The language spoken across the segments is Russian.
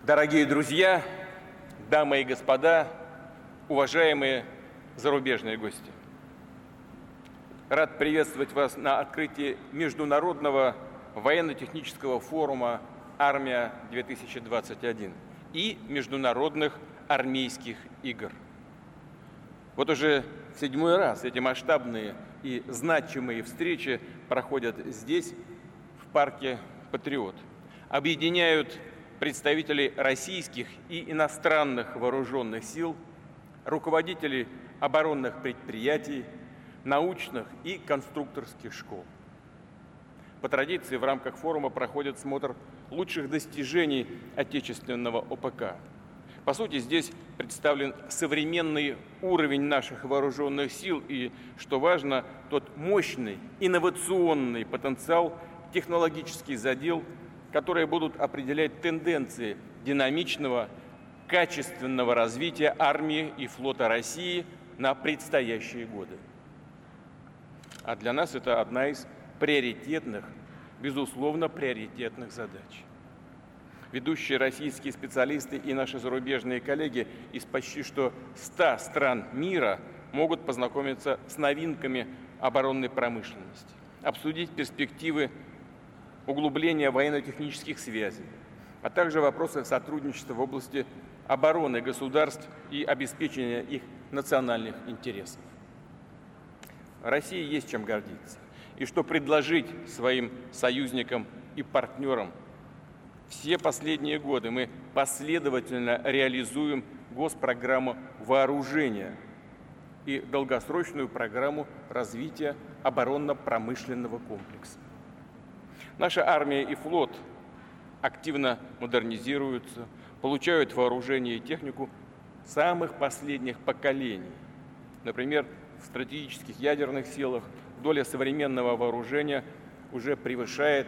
Дорогие друзья, дамы и господа, уважаемые зарубежные гости! Рад приветствовать вас на открытии Международного военно-технического форума «Армия-2021» и Международных армейских игр. Вот уже в 7-й раз эти масштабные и значимые встречи проходят здесь, в парке «Патриот». Объединяют представителей российских и иностранных вооруженных сил, руководителей оборонных предприятий, научных и конструкторских школ. По традиции в рамках форума проходит смотр лучших достижений отечественного ОПК. По сути, здесь представлен современный уровень наших вооруженных сил и, что важно, тот мощный инновационный потенциал, технологический задел, которые будут определять тенденции динамичного, качественного развития армии и флота России на предстоящие годы. А для нас это одна из приоритетных, безусловно, приоритетных задач. Ведущие российские специалисты и наши зарубежные коллеги из почти что 100 стран мира могут познакомиться с новинками оборонной промышленности, обсудить перспективы углубления военно-технических связей, а также вопросы сотрудничества в области обороны государств и обеспечения их национальных интересов. России есть чем гордиться и что предложить своим союзникам и партнерам. Все последние годы мы последовательно реализуем госпрограмму вооружения и долгосрочную программу развития оборонно-промышленного комплекса. Наша армия и флот активно модернизируются, получают вооружение и технику самых последних поколений. Например, в стратегических ядерных силах доля современного вооружения уже превышает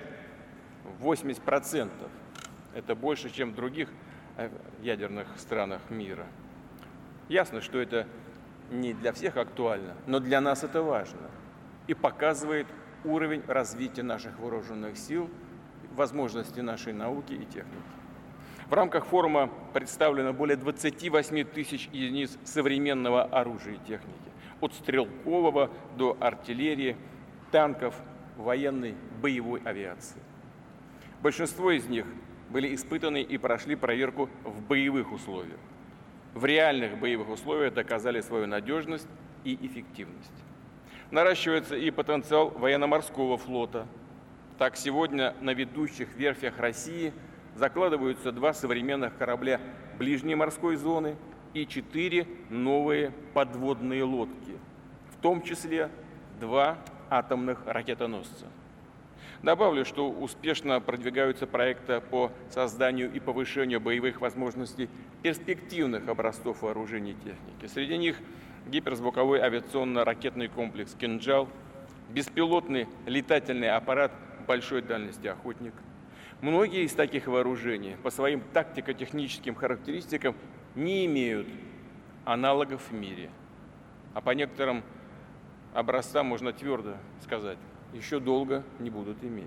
80%. Это больше, чем в других ядерных странах мира. Ясно, что это не для всех актуально, но для нас это важно и показывает уровень развития наших вооруженных сил, возможности нашей науки и техники. В рамках форума представлено более 28 тысяч единиц современного оружия и техники, от стрелкового до артиллерии, танков, военной, боевой авиации. Большинство из них были испытаны и прошли проверку в боевых условиях. В реальных боевых условиях доказали свою надежность и эффективность. Наращивается и потенциал военно-морского флота. Так, сегодня на ведущих верфях России закладываются 2 современных корабля ближней морской зоны и 4 новые подводные лодки, в том числе 2 атомных ракетоносца. Добавлю, что успешно продвигаются проекты по созданию и повышению боевых возможностей перспективных образцов вооружений и техники. Среди них гиперзвуковой авиационно-ракетный комплекс «Кинжал», беспилотный летательный аппарат большой дальности «Охотник». Многие из таких вооружений по своим тактико-техническим характеристикам не имеют аналогов в мире. А по некоторым образцам можно твердо сказать, еще долго не будут иметь.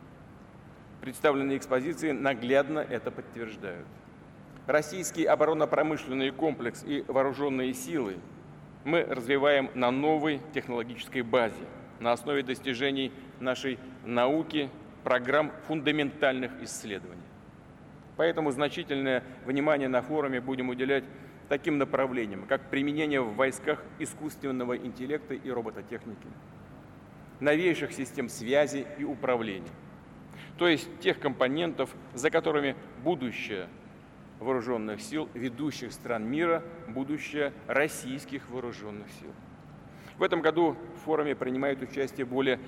Представленные экспозиции наглядно это подтверждают. Российский оборонно-промышленный комплекс и вооруженные силы мы развиваем на новой технологической базе, на основе достижений нашей науки, программ фундаментальных исследований. Поэтому значительное внимание на форуме будем уделять таким направлениям, как применение в войсках искусственного интеллекта и робототехники, новейших систем связи и управления, то есть тех компонентов, за которыми будущее вооруженных сил ведущих стран мира, будущее российских вооруженных сил. В этом году в форуме принимают участие более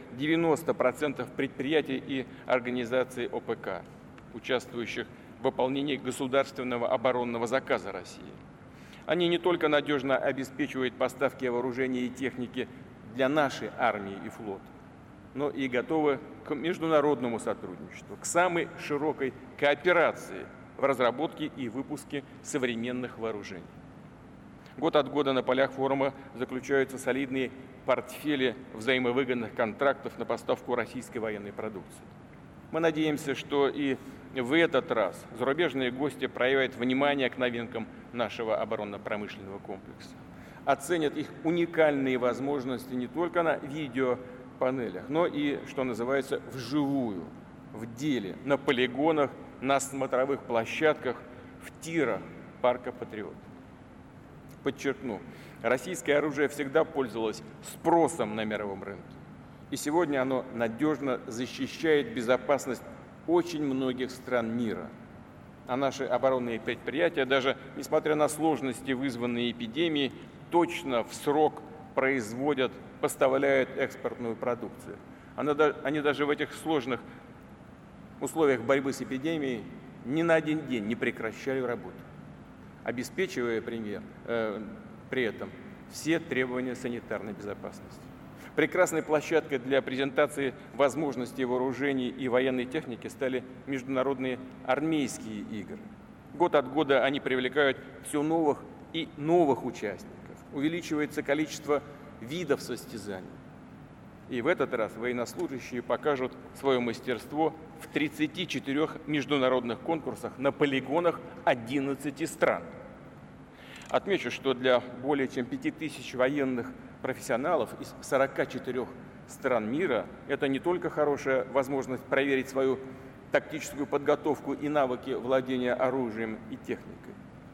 90% предприятий и организаций ОПК, участвующих в выполнении государственного оборонного заказа России. Они не только надежно обеспечивают поставки вооружения и техники для нашей армии и флота, но и готовы к международному сотрудничеству, к самой широкой кооперации в разработке и выпуске современных вооружений. Год от года на полях форума заключаются солидные портфели взаимовыгодных контрактов на поставку российской военной продукции. Мы надеемся, что и в этот раз зарубежные гости проявят внимание к новинкам нашего оборонно-промышленного комплекса, оценят их уникальные возможности не только на видеопанелях, но и, что называется, вживую, в деле, на полигонах, на смотровых площадках, в тирах парка «Патриот». Подчеркну, российское оружие всегда пользовалось спросом на мировом рынке. И сегодня оно надежно защищает безопасность очень многих стран мира. А наши оборонные предприятия, даже несмотря на сложности, вызванные эпидемией, точно в срок производят, поставляют экспортную продукцию. Они даже в этих сложных условиях борьбы с эпидемией ни на один день не прекращали работу, обеспечивая при этом все требования санитарной безопасности. Прекрасной площадкой для презентации возможностей вооружений и военной техники стали международные армейские игры. Год от года они привлекают все новых и новых участников. Увеличивается количество видов состязаний. И в этот раз военнослужащие покажут свое мастерство в 34 международных конкурсах на полигонах 11 стран. Отмечу, что для более чем 5000 военных профессионалов из 44 стран мира это не только хорошая возможность проверить свою тактическую подготовку и навыки владения оружием и техникой.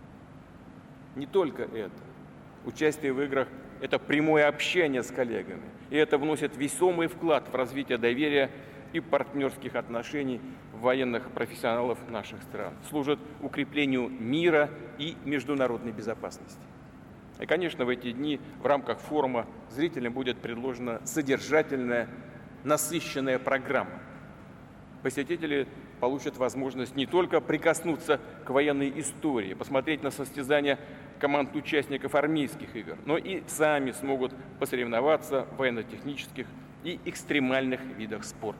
Не только это. Участие в играх – это прямое общение с коллегами, и это вносит весомый вклад в развитие доверия и партнерских отношений военных профессионалов наших стран, служит укреплению мира и международной безопасности. И, конечно, в эти дни в рамках форума зрителям будет предложена содержательная, насыщенная программа. Посетители получат возможность не только прикоснуться к военной истории, посмотреть на состязания команд участников армейских игр, но и сами смогут посоревноваться в военно-технических и экстремальных видах спорта.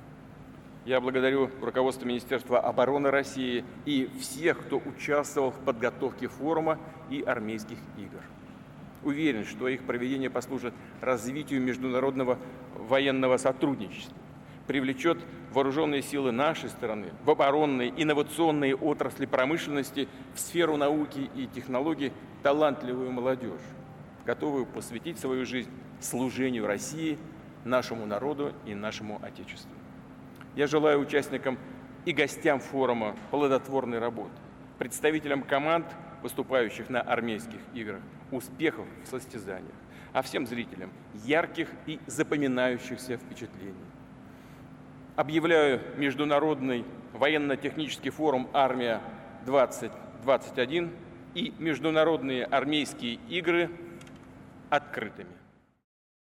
Я благодарю руководство Министерства обороны России и всех, кто участвовал в подготовке форума и армейских игр. Уверен, что их проведение послужит развитию международного военного сотрудничества, привлечет вооруженные силы нашей страны в оборонные, инновационные отрасли промышленности, в сферу науки и технологий талантливую молодежь, готовую посвятить свою жизнь служению России, нашему народу и нашему Отечеству. Я желаю участникам и гостям форума плодотворной работы, представителям команд, выступающих на армейских играх, успехов в состязаниях, а всем зрителям ярких и запоминающихся впечатлений. Объявляю Международный военно-технический форум «Армия-2021» и Международные армейские игры открытыми.